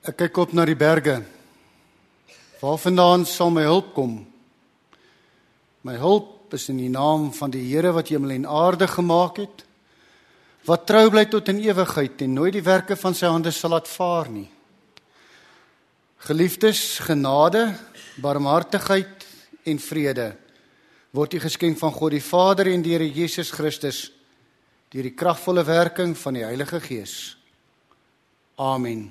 Ek kyk op na die berge. Waarvandaan sal my hulp kom? My hulp is in die naam van die Here wat hemel en aarde gemaak het, wat trou bly tot in ewigheid en nooit die werke van sy hande sal laat vaar nie. Geliefdes, genade, barmhartigheid en vrede word u geskenk van God die Vader en die Here Jesus Christus deur die kragvolle werking van die Heilige Gees. Amen.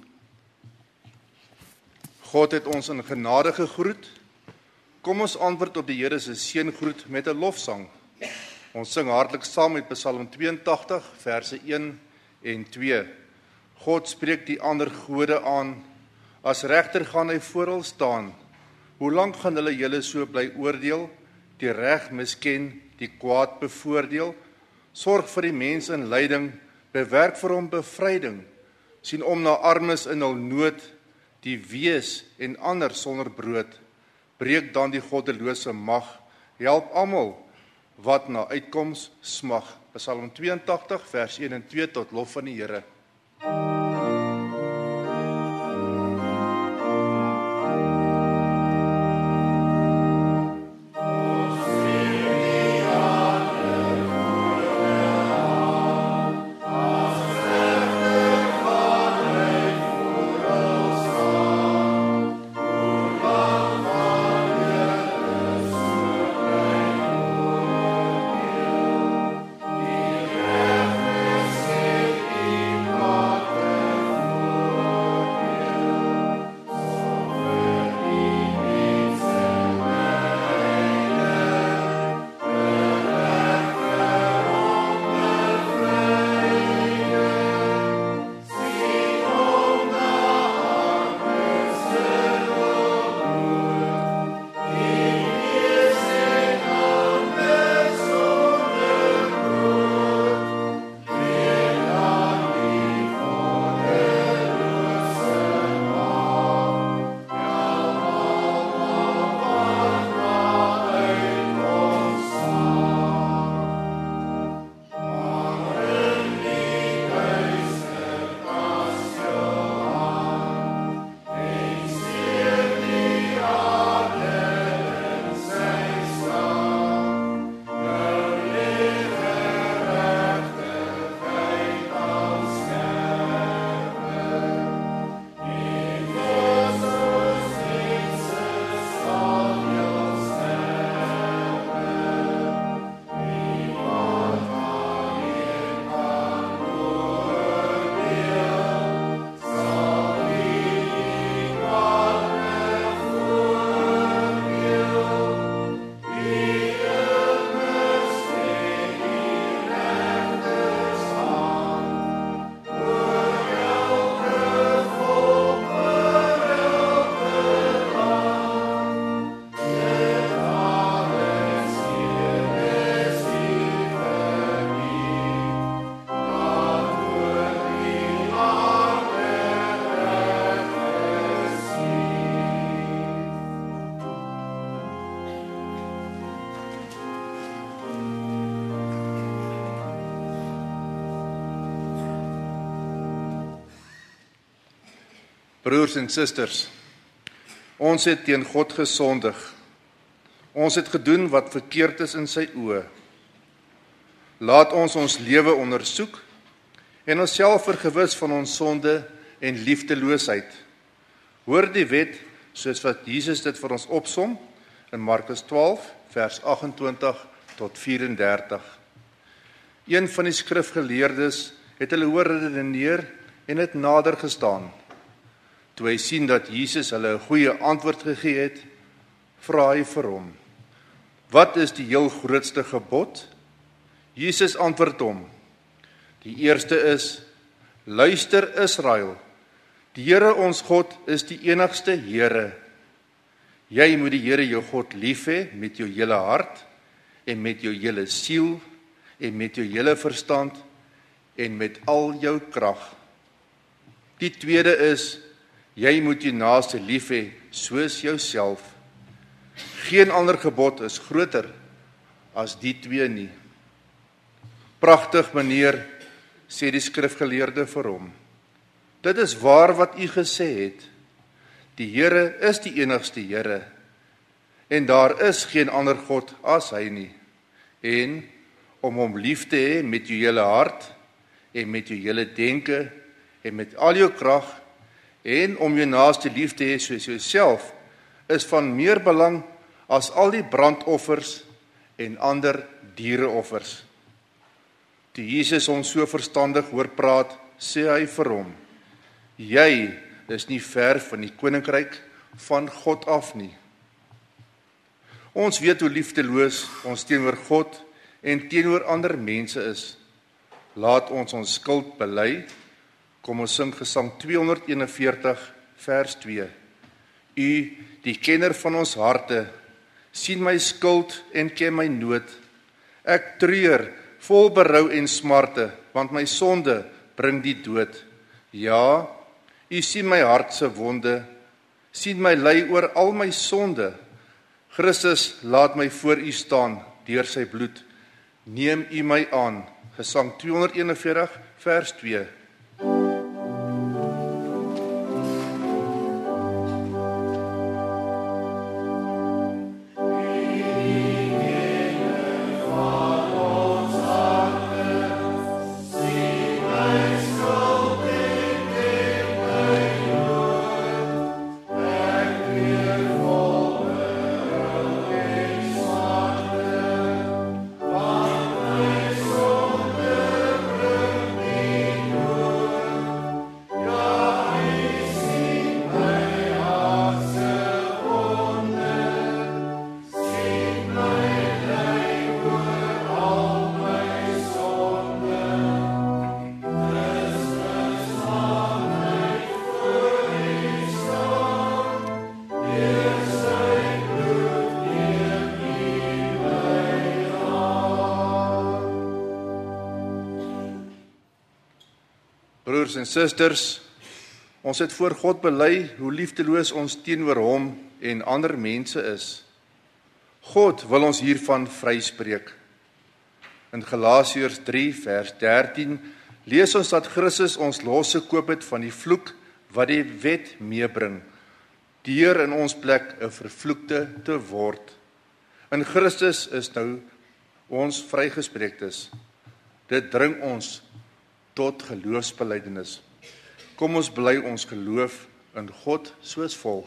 God het ons in genade gegroet. Kom ons antwoord op die Here se seëngroet met 'n lofsang. Ons sing hartlik saam met Psalm 82, verse 1 en 2. God spreek die ander gode aan. As regter gaan hy voor hulle staan. Hoe lank gaan hulle julle so bly oordeel? Die reg misken, die kwaad bevoordeel? Sorg vir die mens in lyding, bewerk vir hom bevryding. Sien om na armes in hul nood, die wees en ander sonder brood. Breek dan die goddelose mag, help almal wat na uitkoms smag. Psalm 82 vers 1 en 2 tot lof van die Here. Broers en susters, ons het teen God gesondig. Ons het gedoen wat verkeerd is in sy oë. Laat ons ons lewe ondersoek en onsself vergewis van ons sonde en liefdeloosheid. Hoor die wet soos wat Jesus dit vir ons opsom in Markus 12 vers 28 tot 34. Een van die skrifgeleerdes het hulle hoor redeneer en het nader gestaan. Toe hy sien dat Jesus hulle 'n goeie antwoord gegee het, vra hy vir hom: "Wat is die heel grootste gebod?" Jesus antwoord hom: "Die eerste is: Luister Israel, die Here ons God is die enigste Here. Jy moet die Here jou God lief hê met jou hele hart en met jou hele siel en met jou hele verstand en met al jou krag. Die tweede is: Jy moet jou naaste lief hê soos jouself. Geen ander gebod is groter as die twee nie." "Pragtig, meneer," sê die skrifgeleerde vir hom. Dit is waar wat u gesê het. Die Here is die enigste Here, en daar is geen ander God as hy nie. En om hom lief te hê met jou hele hart, en met jou hele denke, en met al jou krag, en om jou naaste lief te hê soos jouself, is van meer belang as al die brandoffers en ander diereoffers. Toe Jesus hom so verstandig hoor praat, sê hy vir hom: Jy is nie ver van die koninkryk van God af nie. Ons weet hoe liefdeloos ons teenoor God en teenoor ander mense is. Laat ons skuld bely. Kom ons sing Gesang 241 vers 2. U, die kenner van ons harte, sien my skuld en ken my nood. Ek treur vol berou en smarte, want my sonde bring die dood. Ja, u sien my hart se wonde, sien my ly oor al my sonde. Christus, laat my voor u staan deur sy bloed. Neem u my aan. Gesang 241 vers 2. Broers en susters, ons het voor God bely hoe liefdeloos ons teenoor hom en ander mense is. God wil ons hiervan vryspreek. In Galasiërs 3 vers 13 lees ons dat Christus ons losgekoop het van die vloek wat die wet meebring, deur in ons plek 'n vervloekte te word. In Christus is nou ons vrygespreektes. Dit dring ons tot geloofsbelydenis. Kom ons bely ons geloof in God soos volg.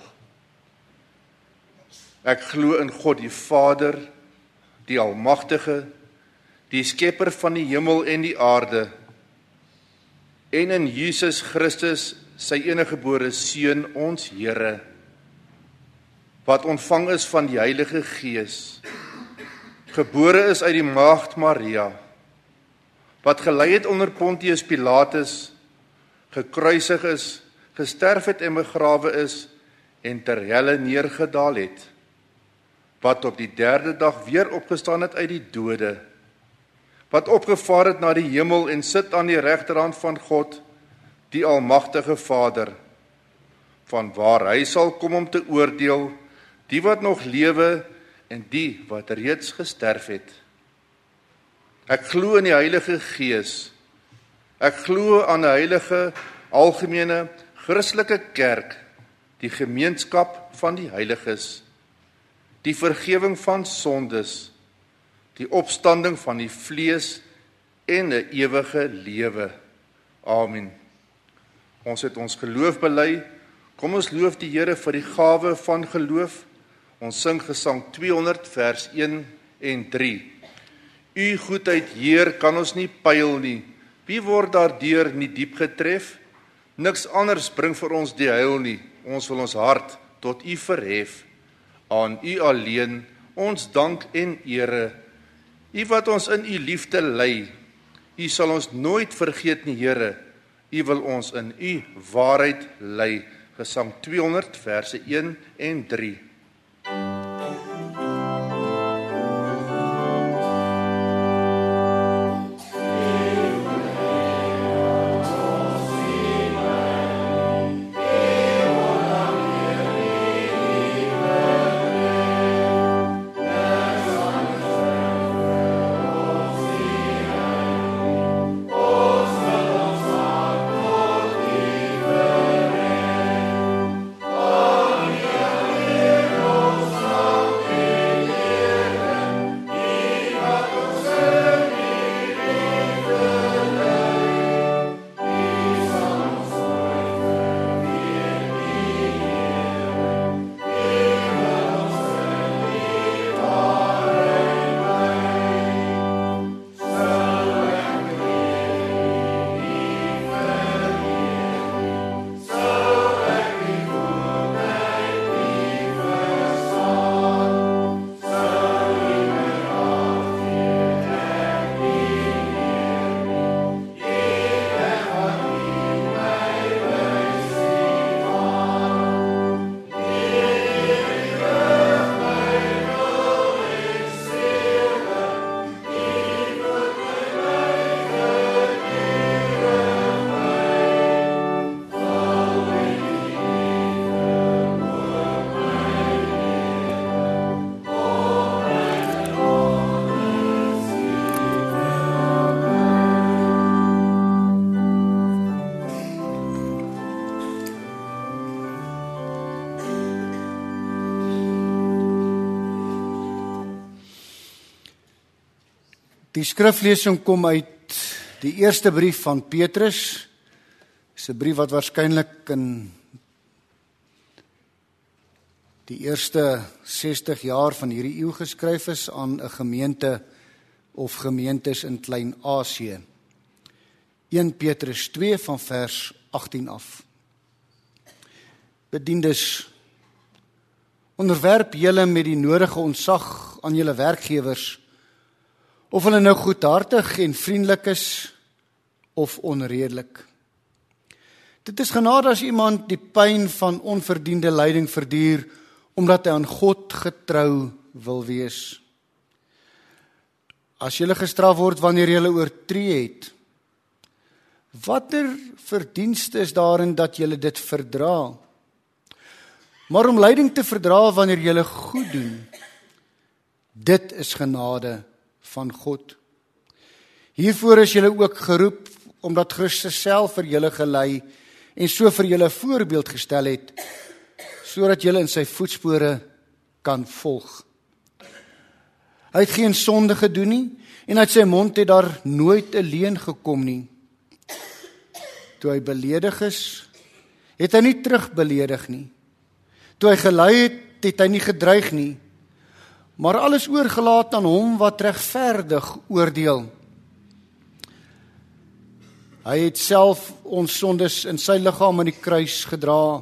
Ek glo in God die Vader, die Almagtige, die skepper van die hemel en die aarde, en in Jesus Christus, sy eniggebore Seun, ons Here, wat ontvang is van die Heilige Gees, gebore is uit die maagd Maria, wat gelei het onder Pontius Pilatus, gekruisig is, gesterf het en begrawe is, en ter helle neergedaal het, wat op die 3de dag weer opgestaan het uit die dode, wat opgevaar het na die hemel en sit aan die regterhand van God, die Almagtige Vader, van waar hy sal kom om te oordeel, die wat nog lewe en die wat reeds gesterf het. Ek glo in die Heilige Gees. Ek glo aan 'n heilige, algemene, Christelike kerk, die gemeenskap van die heiliges, die vergifnis van sondes, die opstanding van die vlees en 'n ewige lewe. Amen. Ons het ons geloof bely. Kom ons loof die Here vir die gawe van geloof. Ons sing Gesang 200 vers 1 en 3. U goedheid, Heer, kan ons nie pyl nie. Wie word daardeur nie diep getref? Niks anders bring vir ons die heil nie. Ons wil ons hart tot u verhef. Aan u alleen ons dank en ere. U wat ons in u liefde lei. U sal ons nooit vergeet nie, Here. U wil ons in u waarheid lei. Gesang 200 verse 1 en 3. Die skriflesing kom uit die eerste brief van Petrus. Dis 'n brief wat waarskynlik in die eerste 60 jaar van hierdie eeu geskryf is aan 'n gemeente of gemeentes in Klein-Asië. 1 Petrus 2 van vers 18 af. Bediendes, onderwerp julle met die nodige ontzag aan julle werkgewers, of hulle nou goedhartig en vriendelik is of onredelik. Dit is genade as iemand die pyn van onverdiende lyding verduur, omdat hy aan God getrou wil wees. As julle gestraf word wanneer julle oortree het, watter verdienste is daarin dat julle dit verdra? Maar om lyding te verdra wanneer julle goed doen, dit is genade van God. Hiervoor is julle ook geroep, omdat Christus self vir julle gelei en so vir julle voorbeeld gestel het, sodat julle in sy voetspore kan volg. Hy het geen sonde gedoen nie, en uit sy mond het daar nooit 'n leuen gekom nie. Toe hy beledig is, het hy nie terugbeledig nie. Toe hy gelei het, het hy nie gedreig nie, maar alles oorgelaat aan hom wat regverdig oordeel. Hy het self ons sondes in sy liggaam aan die kruis gedra.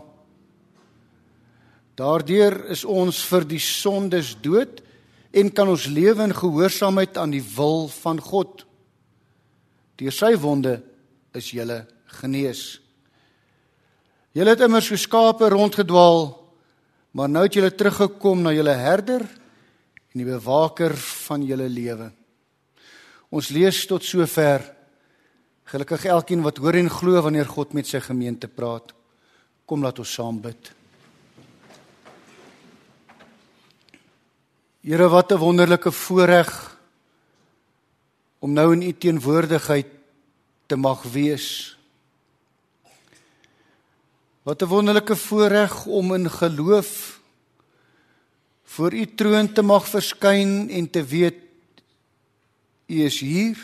Daardeur is ons vir die sondes dood en kan ons lewe in gehoorsaamheid aan die wil van God. Deur sy wonde is julle genees. Julle het immers so skape rondgedwaal, maar nou het julle teruggekom na julle herder en die bewaker van julle lewe. Ons lees tot sover. Gelukkig elkeen wat hoor en glo wanneer God met sy gemeente praat. Kom, laat ons saam bid. Here, wat 'n wonderlike voorreg om nou in U teenwoordigheid te mag wees. Wat 'n wonderlike voorreg om in geloof voor U troon te mag verskyn en te weet, U is hier.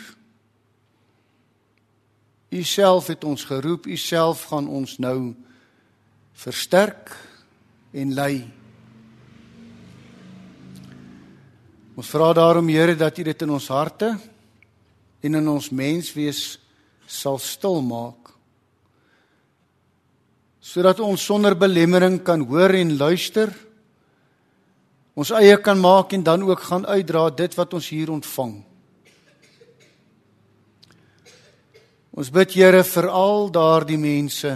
U self het ons geroep, U self gaan ons nou versterk en lei. Ons vra daarom, Here, dat U dit in ons harte en in ons menswees sal stil maak, sodat ons sonder belemmering kan hoor en luister, ons eie kan maak en dan ook gaan uitdra dit wat ons hier ontvang. Ons bid, Here, vir al daardie mense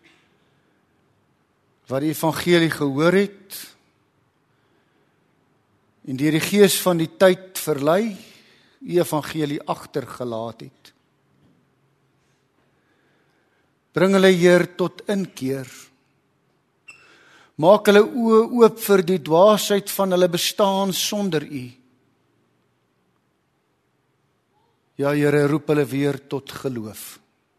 wat die evangelie gehoor het en deur die gees van die tyd verlei, die evangelie agtergelaat het. Bring hulle, Heer, tot inkeer. Maak hulle oë oop vir die dwaasheid van hulle bestaan sonder U. Ja, Here, roep hulle weer tot geloof.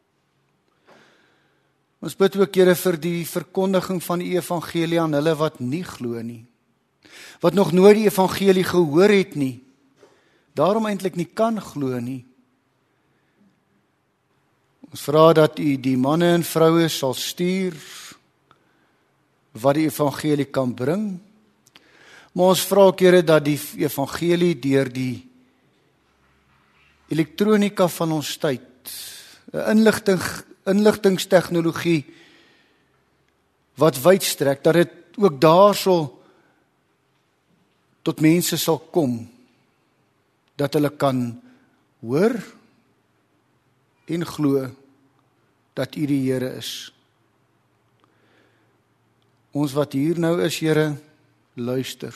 Ons bid ook, Here, vir die verkondiging van die evangelie aan hulle wat nie glo nie, wat nog nooit die evangelie gehoor het nie, daarom eintlik nie kan glo nie. Ons vra dat U die manne en vroue sal stuur wat die evangelie kan bring, maar ons vra ook, Here, dat die evangelie deur die elektronika van ons tyd, 'n inligtingstegnologie wat wyd strek, dat dit ook daarso tot mense sal kom, dat hulle kan hoor en glo dat U die Here is. Ons wat hier nou is, Here, luister.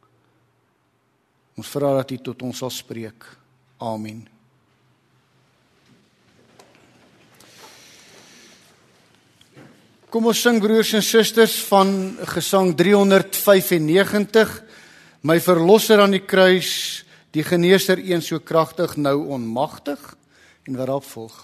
Ons vra dat U tot ons sal spreek. Amen. Kom ons sing, broers en susters, van gesang 395, My verlosser aan die kruis, die geneeser een so kragtig, nou onmagtig, en wat daarop volg.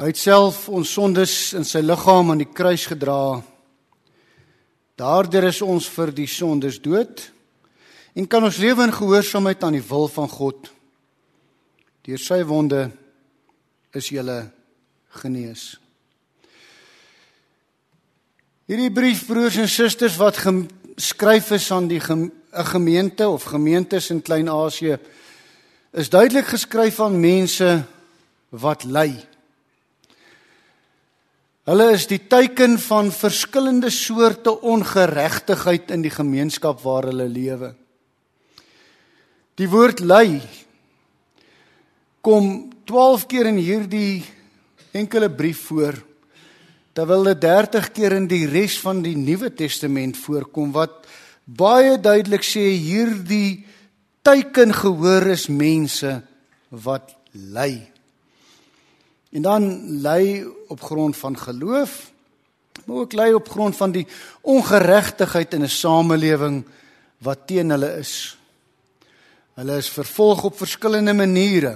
Hy het self ons sondes in sy liggaam aan die kruis gedra. Daardeur is ons vir die sondes dood en kan ons lewe in gehoorsaamheid aan die wil van God. Deur sy wonde is julle genees. Hierdie brief, broers en susters, wat geskryf is aan die 'n gemeente of gemeentes in Klein-Asië, is duidelik geskryf aan mense wat ly. Hulle is die teiken van verskillende soorte ongeregtigheid in die gemeenskap waar hulle lewe. Die woord ly kom 12 keer in hierdie enkele brief voor, terwyl dit 30 keer in die res van die Nuwe Testament voorkom, wat baie duidelik sê hierdie teiken gehoor is mense wat ly. En dan ly op grond van geloof, maar ook ly op grond van die ongeregtigheid in 'n samelewing wat teen hulle is. Hulle is vervolg op verskillende maniere.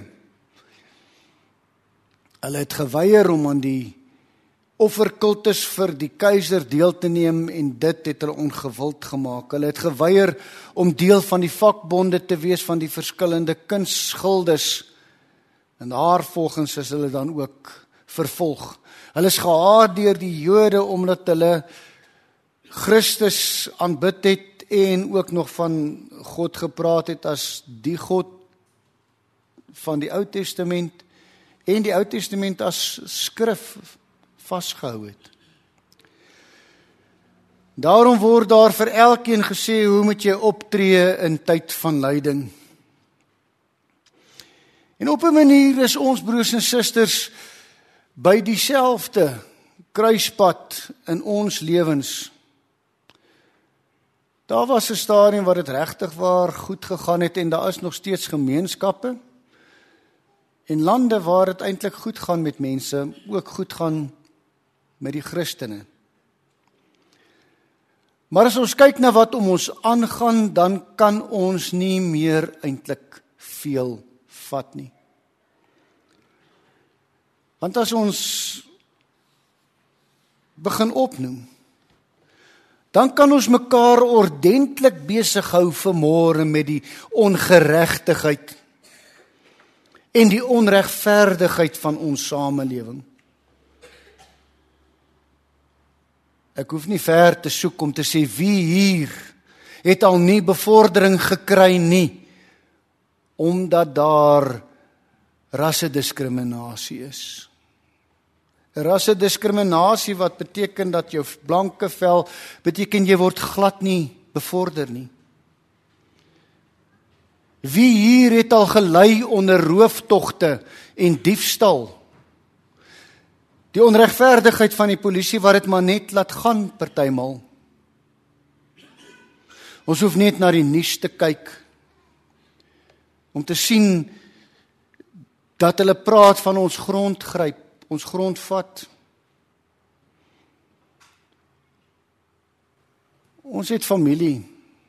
Hulle het geweier om aan die offerkultus vir die keiser deel te neem en dit het hulle ongewild gemaak. Hulle het geweier om deel van die vakbonde te wees van die verskillende kunsgildes. En daarvolgens is hulle dan ook vervolg. Hulle is gehaat deur die Jode omdat hulle Christus aanbid het en ook nog van God gepraat het as die God van die Ou Testament en die Ou Testament as skrif vasgehou het. Daarom word daar vir elkeen gesê hoe moet jy optree in tyd van lyding. En op 'n manier is ons broers en susters by dieselfde kruispad in ons lewens. Daar was 'n stadium waar dit regtig waar goed gegaan het en daar is nog steeds gemeenskappe en lande waar dit eintlik goed gaan met mense, ook goed gaan met die Christene. Maar as ons kyk na wat om ons aangaan, dan kan ons nie meer eintlik veel vat nie. Want as ons begin opnoem, dan kan ons mekaar ordentlik besig hou vanmôre met die ongeregtigheid en die onregverdigheid van ons samelewing. Ek hoef nie ver te soek om te sê wie hier het al nie bevordering gekry nie, omdat daar rassediskriminasie is. Rassediskriminasie wat beteken dat jou blanke vel beteken jy word glad nie bevorder nie. Wie hier het al gelei onder rooftogte en diefstal? Die onregverdigheid van die polisie wat dit maar net laat gaan partymal. Ons hoef net na die nuus te kyk om te sien dat hulle praat van ons grond gryp, ons grond vat. Ons het familie.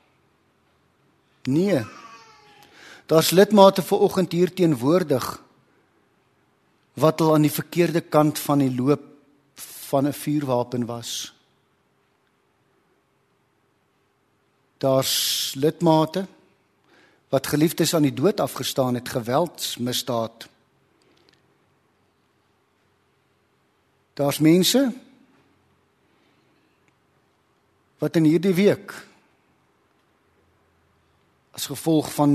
Nee. Daar's lidmate vanoggend hier teenwoordig wat al aan die verkeerde kant van die loop van 'n vuurwapen was. Daar's lidmate wat geliefdes aan die dood afgestaan het, geweldsmisdaad. Daar's mense wat in hierdie week as gevolg van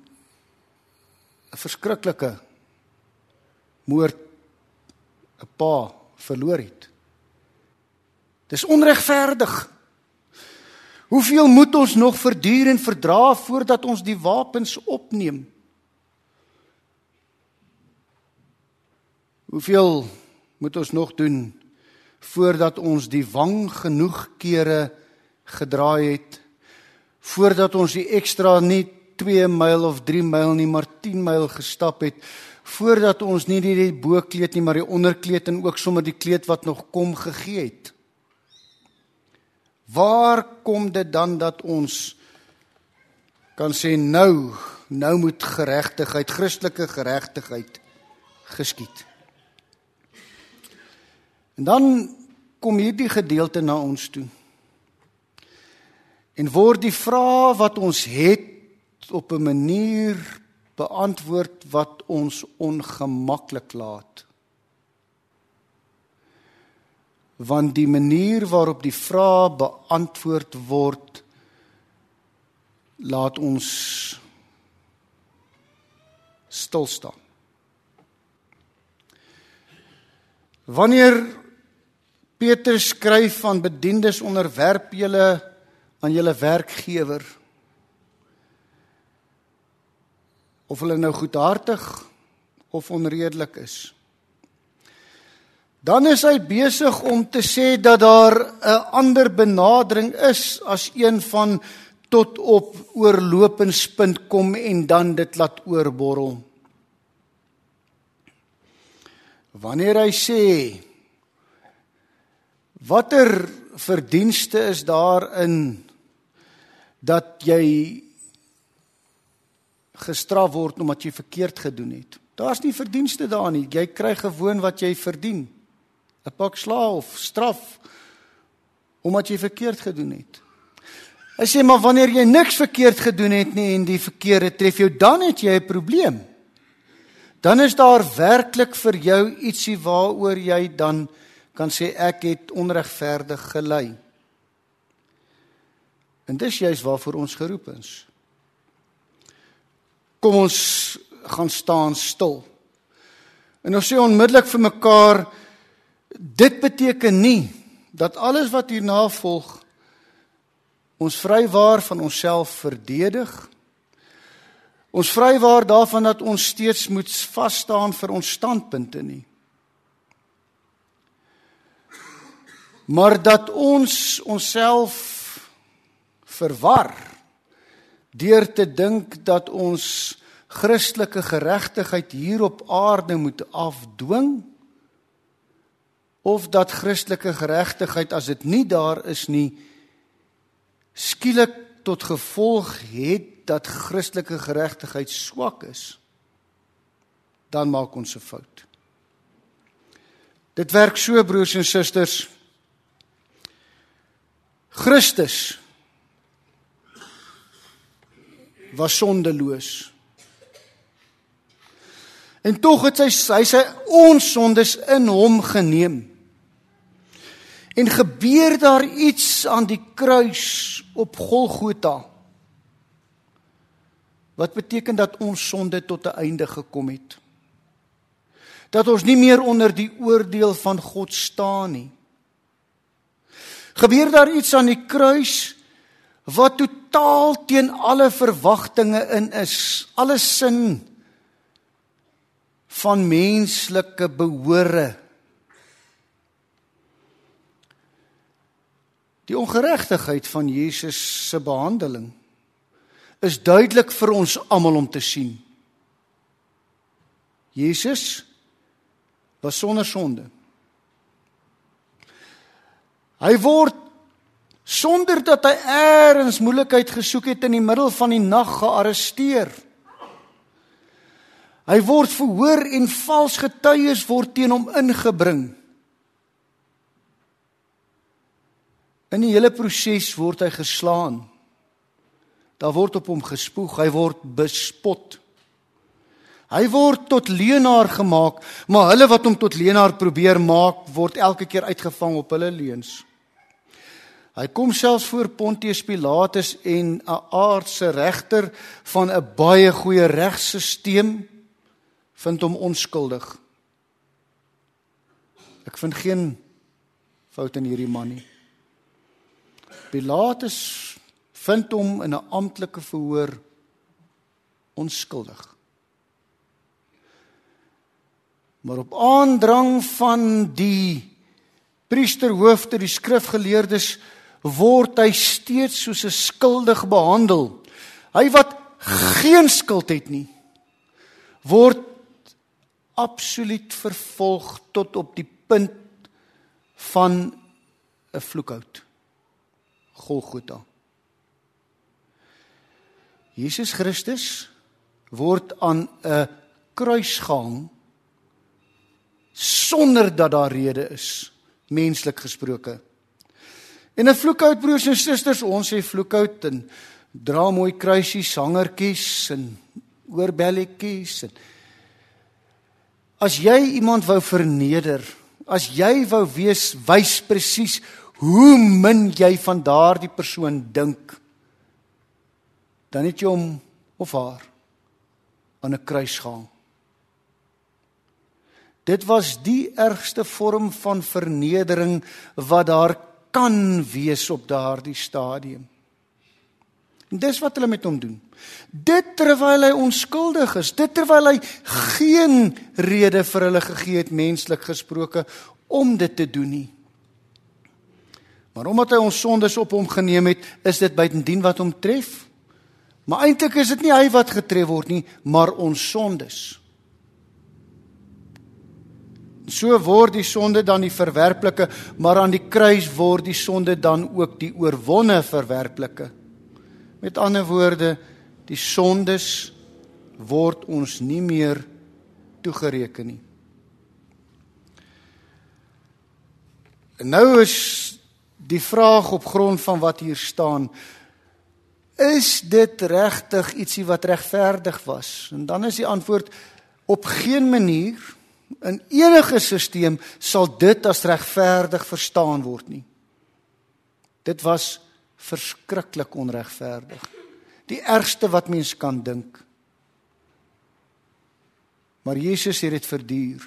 'n verskriklike moord 'n pa verloor het. Dis onregverdig. Hoeveel moet ons nog verduur en verdra voordat ons die wapens opneem? Hoeveel moet ons nog doen voordat ons die wang genoeg kere gedraai het, voordat ons die ekstra nie 2 myl of 3 myl nie, maar 10 myl gestap het, voordat ons nie die bokleed nie, maar die onderkleed en ook sommer die kleed wat nog kom gegee het. Waar kom dit dan dat ons kan sê nou moet geregtigheid, Christelike geregtigheid geskied? En dan kom hierdie gedeelte na ons toe. En word die vraag wat ons het op 'n manier beantwoord wat ons ongemaklik laat. Want die manier waarop die vraag beantwoord word, laat ons stil staan. Wanneer Petrus skryf van bediendes onderwerp julle aan julle werkgewer, of hulle nou goedhartig of onredelik is, dan is hy besig om te sê dat daar 'n ander benadering is as een van tot op oorlopingspunt kom en dan dit laat oorborrel. Wanneer hy sê, watter verdienste is daarin dat jy gestraf word omdat jy verkeerd gedoen het? Daar's nie verdienste daar nie. Jy kry gewoon wat jy verdien. 'n pak slaag of straf omdat jy verkeerd gedoen het. Hy sê, maar wanneer jy niks verkeerd gedoen het nie en die verkeerde tref jou, dan het jy 'n probleem. Dan is daar werklik vir jou ietsie waaroor jy dan kan sê, ek het onregverdig gelei. En dis juist waarvoor ons geroep is. Kom ons gaan staan stil. En ons sê onmiddellik vir mekaar, dit beteken nie dat alles wat hierna volg ons vrywaar van onsself verdedig. Ons vrywaar daarvan dat ons steeds moet vas staan vir ons standpunte nie. Maar dat ons onsself verwar deur te dink dat ons Christelike geregtigheid hier op aarde moet afdwing, of dat Christelike geregtigheid, as dit nie daar is nie, skielik tot gevolg het dat Christelike geregtigheid swak is, dan maak ons 'n fout. Dit werk so, broers en susters. Christus was sondeloos. En tog het hy sy ons sondes in hom geneem. En gebeur daar iets aan die kruis op Golgotha, wat beteken dat ons sonde tot 'n einde gekom het. Dat ons nie meer onder die oordeel van God staan nie. Gebeur daar iets aan die kruis, wat totaal teen alle verwagtinge in is, alle sin van menslike behore. Die ongeregtigheid van Jesus se behandeling is duidelik vir ons almal om te sien. Jesus was sonder sonde. Hy word, sonder dat hy eers moeilikheid gesoek het, in die middel van die nag gearresteer. Hy word verhoor en vals getuies word teen hom ingebring. In die hele proses word hy geslaan. Daar word op hom gespoeg, hy word bespot. Hy word tot leenaar gemaak, maar hulle wat hom tot leenaar probeer maak, word elke keer uitgevang op hulle leuns. Hy kom selfs voor Pontius Pilatus en 'n aardse regter van 'n baie goeie regstelsel vind hom onskuldig. Ek vind geen fout in hierdie man nie. Pilatus vind hom in 'n amptelike verhoor onskuldig. Maar op aandrang van die priesterhoofde, die skrifgeleerdes, word hy steeds soos 'n skuldig behandel. Hy wat geen skuld het nie, word absoluut vervolg tot op die punt van 'n vloekhout. Golgotha. Jesus Christus word aan 'n kruis gehang sonder dat daar rede is menslik gesproke. En 'n vloekhout, broers en susters, ons sê vloekhout en dra mooi kruisies, hangertjies en oorbelletjies. As jy iemand wou verneder, as jy wou wys presies hoe min jy van daardie persoon dink, dan het jy hom of haar aan 'n kruis gehang. Dit was die ergste vorm van vernedering wat daar kan wees op daardie stadium. En dis wat hulle met hom doen. Dit terwyl hy onskuldig is, dit terwyl hy geen rede vir hulle gegee het, menslik gesproke, om dit te doen nie. Maar omdat hy ons sondes op hom geneem het, is dit buitendien wat hom tref. Maar eintlik is dit nie hy wat getref word nie, maar ons sondes. So word die sonde dan die verwerplike, maar aan die kruis word die sonde dan ook die oorwonne verwerplike. Met ander woorde, die sondes word ons nie meer toegereken nie. En nou is die vraag op grond van wat hier staan, is dit regtig ietsie wat regverdig was? En dan is die antwoord, op geen manier, in enige sisteem, sal dit as regverdig verstaan word nie. Dit was verskriklik onregverdig. Die ergste wat mens kan dink. Maar Jesus het dit verduur.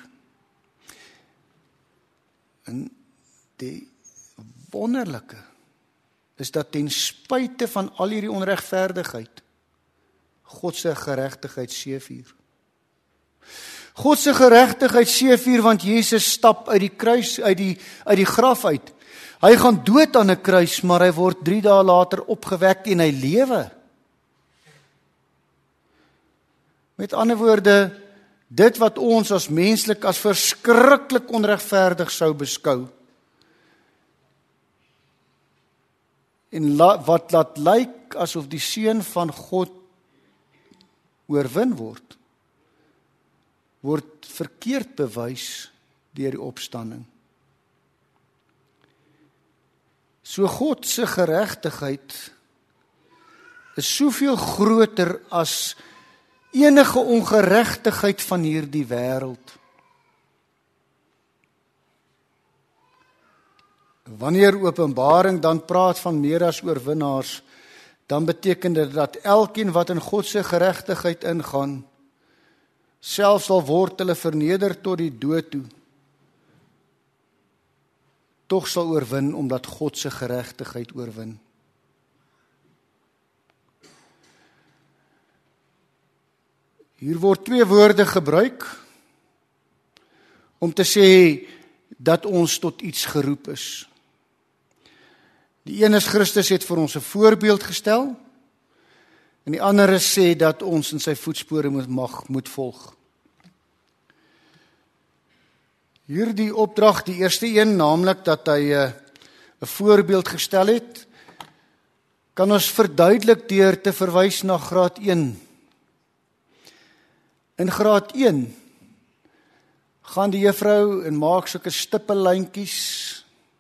En die wonderlike is dat ten spyte van al hierdie onregverdigheid, God se geregtigheid seëvier. God se geregtigheid seëvier, want Jesus stap uit die kruis, uit die graf uit. Hy gaan dood aan 'n kruis, maar hy word 3 dae later opgewek en hy lewe. Met ander woorde, dit wat ons as menslik as verskriklik onregverdig sou beskou, en wat laat lyk asof die seun van God oorwin word verkeerd bewys deur die opstanding. So God se geregtigheid is soveel groter as enige ongeregtigheid van hierdie wêreld. Wanneer Openbaring dan praat van meer as oorwinnaars, dan beteken dit dat elkeen wat in God se geregtigheid ingaan, selfs al word hulle verneder tot die dood toe, tog sal oorwin omdat God se geregtigheid oorwin. Hier word 2 woorde gebruik om te sê dat ons tot iets geroep is. Die een is Christus het vir ons 'n voorbeeld gestel, en die ander is sê dat ons in sy voetspore moet volg. Hierdie opdrag, die eerste een, naamlik dat hy 'n voorbeeld gestel het, kan ons verduidelik deur te verwys na graad 1. In graad 1 gaan die juffrou en maak sulke stippellyntjies,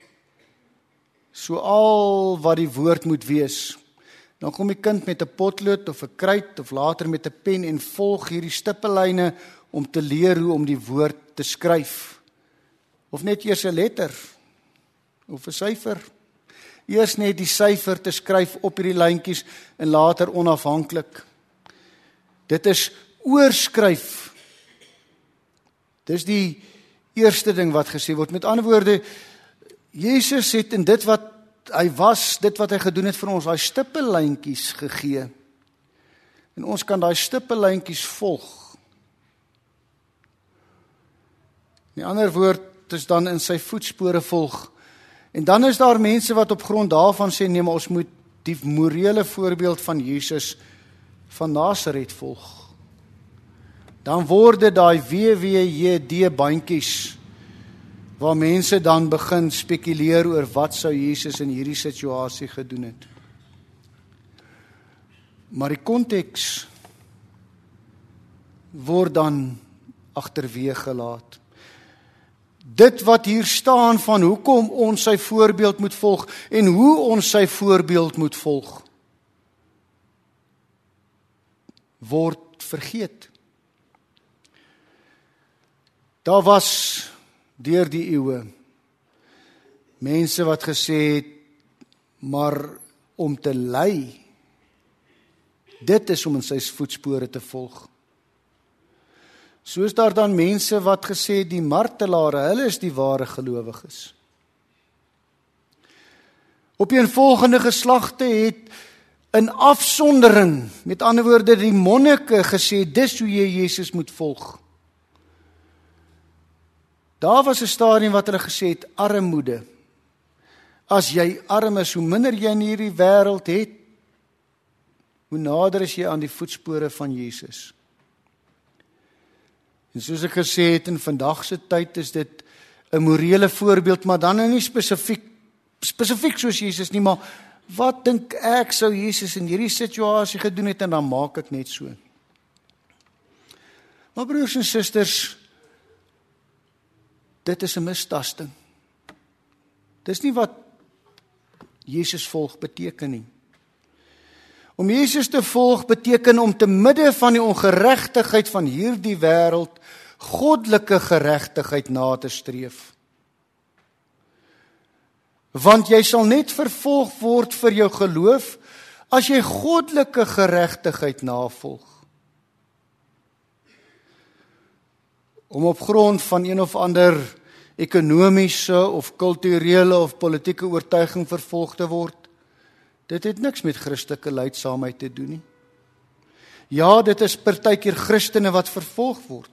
so al wat die woord moet wees. Dan kom die kind met 'n potlood of 'n kruit of later met 'n pen en volg hierdie stippellyne om te leer hoe om die woord te skryf. Of net eers 'n letter of 'n syfer. Eers net die syfer te skryf op hierdie lyntjies en later onafhanklik. Dit is oorskryf. Dis die eerste ding wat gesê word. Met ander woorde, Jesus het in dit wat hy was, dit wat hy gedoen het vir ons, daai stippellyntjies gegee. En ons kan daai stippellyntjies volg. Die ander woord is dan in sy voetspore volg. En dan is daar mense wat op grond daarvan sê, nee, maar ons moet die morele voorbeeld van Jesus van Nasaret volg. Dan word dit daai WWJD bandjies waar mense dan begin spekuleer oor wat sou Jesus in hierdie situasie gedoen het. Maar die konteks word dan agterweeg gelaat. dit wat hier staan van hoekom ons sy voorbeeld moet volg en hoe ons sy voorbeeld moet volg, word vergeet. Daar was deur die eeue mense wat gesê het, maar om te lei, dit is om in sy voetspore te volg. Soos daar dan mense wat gesê het, die martelare, hulle is die ware gelowiges. Opeenvolgende geslagte het in afsondering, met ander woorde die monnike gesê, dis hoe jy Jesus moet volg. Daar was 'n stadium wat hulle gesê het, armoede. As jy arm is, hoe minder jy in hierdie wêreld het, hoe nader is jy aan die voetspore van Jesus. En soos ek gesê het, in vandag se tyd is dit 'n morele voorbeeld, maar dan nie spesifiek soos Jesus nie, maar wat dink ek sou Jesus in hierdie situasie gedoen het, en dan maak ek net so. Maar broers en susters, dit is 'n mistasting. Dis nie wat Jesus volg beteken nie. Om Jesus te volg beteken om te midde van die ongeregtigheid van hierdie wêreld goddelike geregtigheid na te streef. Want jy sal net vervolg word vir jou geloof as jy goddelike geregtigheid navolg. Om op grond van een of ander ekonomiese of kulturele of politieke oortuiging vervolg te word, dit het niks met Christelike lydsaamheid te doen nie. Ja, dit is partykeer Christene wat vervolg word.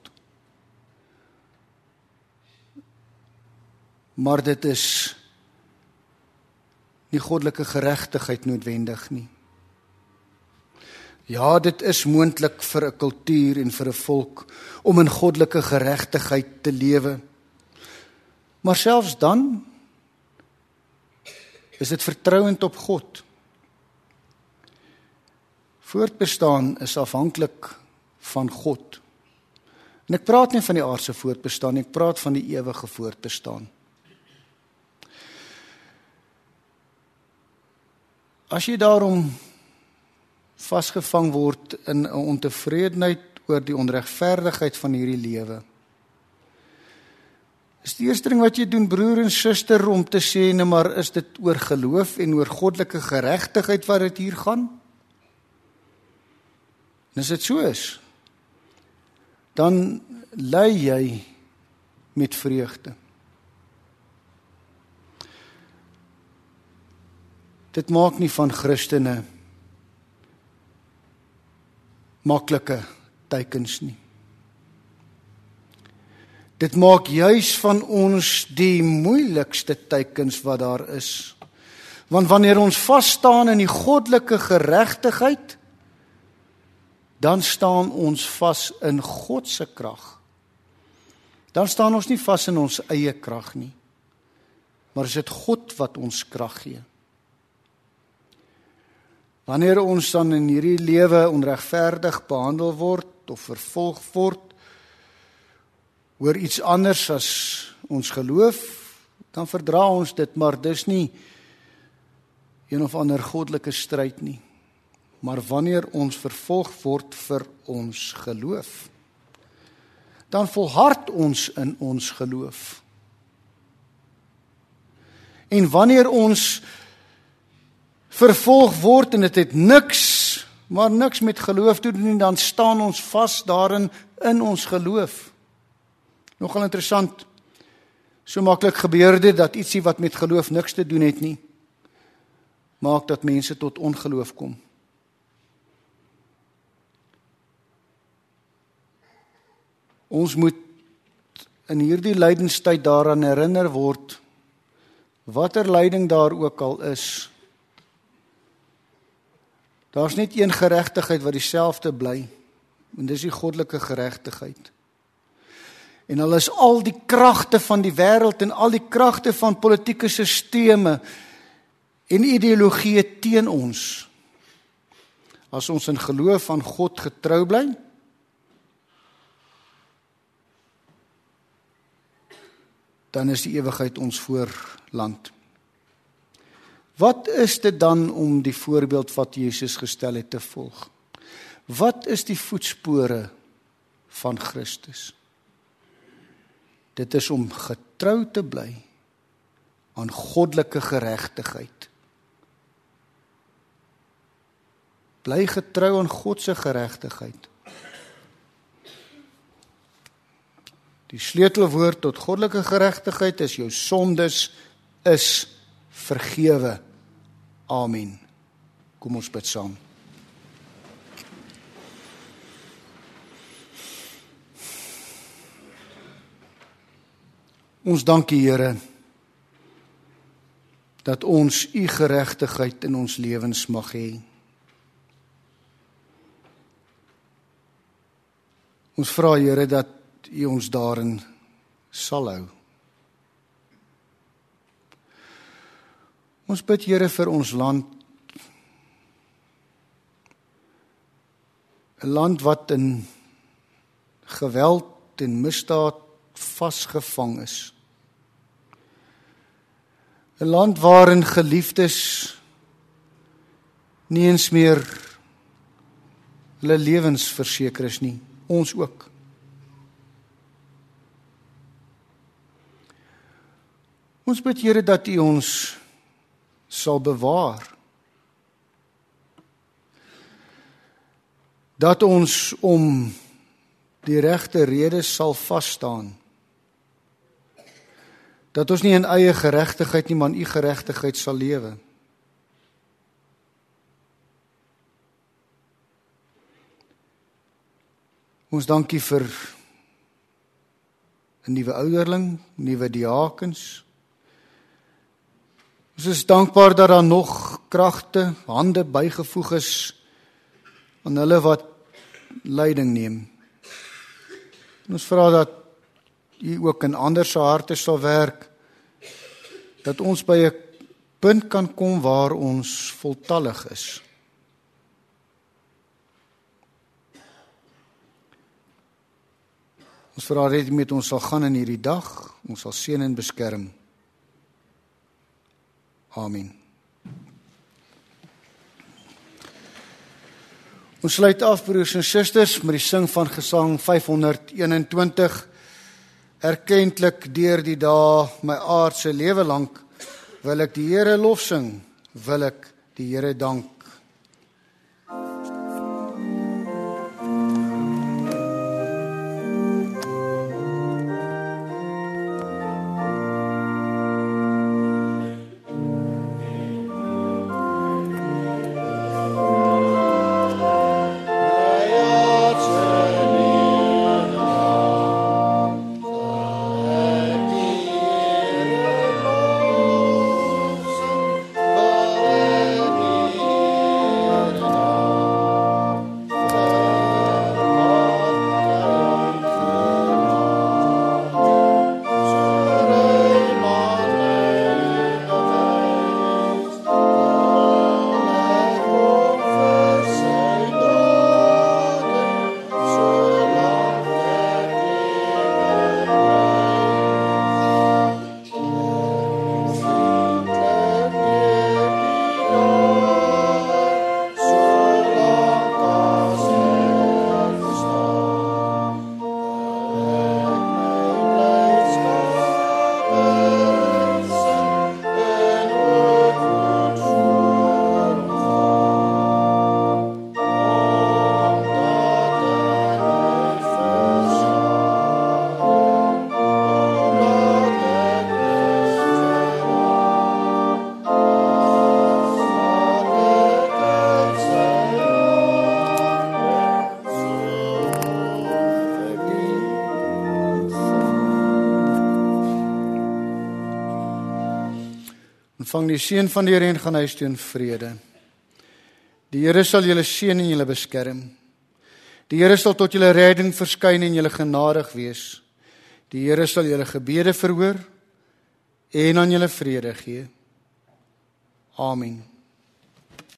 Maar dit is nie goddelike geregtigheid noodwendig nie. Ja, dit is moontlik vir 'n kultuur en vir 'n volk om in goddelike geregtigheid te lewe. Maar selfs dan is dit vertrouend op God. Voortbestaan is afhanklik van God. En ek praat nie van die aardse voortbestaan, ek praat van die ewige voortbestaan. As jy daarom vasgevang word in 'n ontevredenheid oor die onregverdigheid van hierdie lewe, is die eerste ding wat jy doen, broer en suster, om te sê, nee, maar is dit oor geloof en oor goddelike geregtigheid wat dit hier gaan? En as dit so is, dan ly jy met vreugde. Dit maak nie van Christene maklike teikens nie. Dit maak juis van ons die moeilikste teikens wat daar is. Want wanneer ons vas staan in die goddelike geregtigheid, dan staan ons vas in God se krag. Dan staan ons nie vas in ons eie krag nie, maar is dit God wat ons krag gee. Wanneer ons dan in hierdie lewe onregverdig behandel word of vervolg word oor iets anders as ons geloof, dan verdra ons dit, maar dis nie een of ander goddelike stryd nie. Maar wanneer ons vervolg word vir ons geloof, dan volhard ons in ons geloof. En wanneer ons vervolg word en dit het niks met geloof te doen, dan staan ons vas daarin in ons geloof. Nogal interessant, so maklik gebeur dit dat ietsie wat met geloof niks te doen het nie, maak dat mense tot ongeloof kom. Ons moet in hierdie lydenstyd daaraan herinner word, watter lyding daar ook al is, daar's net een geregtigheid wat dieselfde bly, en dis die goddelike geregtigheid. En al is al die kragte van die wêreld en al die kragte van politieke sisteme en ideologieë teen ons, as ons in geloof aan God getrou bly, dan is die ewigheid ons voorland. Wat is dit dan om die voorbeeld wat Jesus gestel het te volg? Wat is die voetspore van Christus? Dit is om getrou te bly aan goddelike geregtigheid. Bly getrou aan God se geregtigheid. Die sleutelwoord tot goddelike geregtigheid is jou sondes is vergewe. Amen. Kom ons bid saam. Ons dank U, Here, dat ons U geregtigheid in ons lewens mag hê. Ons vra, Here, dat U ons daarin sal hou. Ons bid, Here, vir ons land, 'n land wat in geweld en misdaad vasgevang is. 'n land waarin geliefdes nie eens meer hulle lewens verseker is nie, ons ook. Ons bid, Here, dat U ons sal bewaar. Dat ons om die regte redes sal vas staan. Dat ons nie in eie geregtigheid nie, maar in U geregtigheid sal lewe. Ons dank U vir 'n nuwe ouderling, nuwe diakens. Ons is dankbaar dat daar nog kragte, hande bygevoeg is aan hulle wat leiding neem. En ons vra dat U ook in ander se harte sal werk, dat ons by 'n punt kan kom waar ons voltallig is. Ons vra dat U met ons sal gaan in hierdie dag, ons sal seën en beskerm. Amen. Ons sluit af, broers en susters, met die sing van Gesang 521. Erkentlik deur die dae my aardse lewe lank, wil ek die Here lof sing, wil ek die Here dank. Ontvang die seën van die Here en gaan huis toe in vrede. Die Here sal julle seën en julle beskerm. Die Here sal tot julle redding verskyn en julle genadig wees. Die Here sal julle gebede verhoor en aan julle vrede gee. Amen.